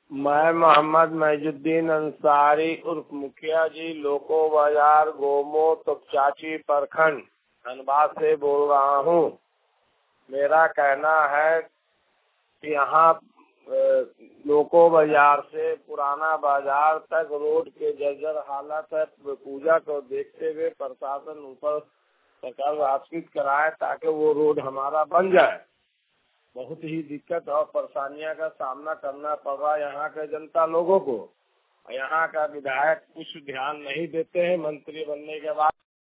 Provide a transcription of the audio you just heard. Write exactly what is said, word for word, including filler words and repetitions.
मैं मोहम्मद महीजुद्दीन अंसारी उर्फ मुखिया जी लोको बाजार गोमो तपचाची प्रखंड धनबाद से बोल रहा हूँ। मेरा कहना है कि यहाँ लोको बाजार से पुराना बाजार तक रोड के जर्जर हालत है। पूजा को देखते हुए प्रशासन ऊपर सरकार राशि कराए ताकि वो रोड हमारा बन जाए। बहुत ही दिक्कत और परेशानियां का सामना करना पड़ रहा है यहाँ के जनता लोगों को। यहाँ का विधायक कुछ ध्यान नहीं देते हैं। मंत्री बनने के बाद